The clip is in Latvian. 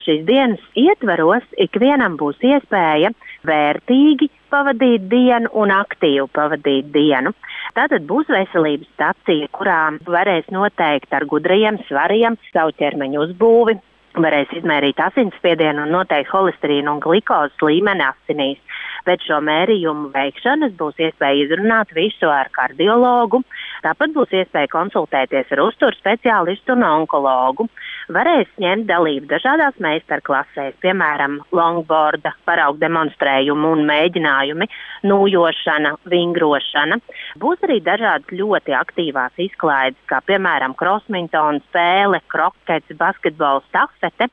Šīs dienas ietvaros ikvienam būs iespēja vērtīgi pavadīt dienu un aktīvi pavadīt dienu. Tātad būs veselības stacija, kurā varēs noteikt ar gudrajiem svariem savu ķermeņa uzbūvi, varēs izmērīt asinsspiedienu un noteikt holesterīnu un glikozes līmeni asinīs. Pēc šo mērījumu veikšanas būs iespēja izrunāt visu ar kardiologu, tāpat būs iespēja konsultēties ar uzturu speciālistu un onkologu. Varēs ņemt dalību dažādās meistarklasēs, piemēram, longboarda, paraugu demonstrējumi un mēģinājumi, nūjošana, vingrošana. Būs arī dažādas ļoti aktīvās izklaides, kā piemēram krosmintona spēle, krokets, basketbola stafete.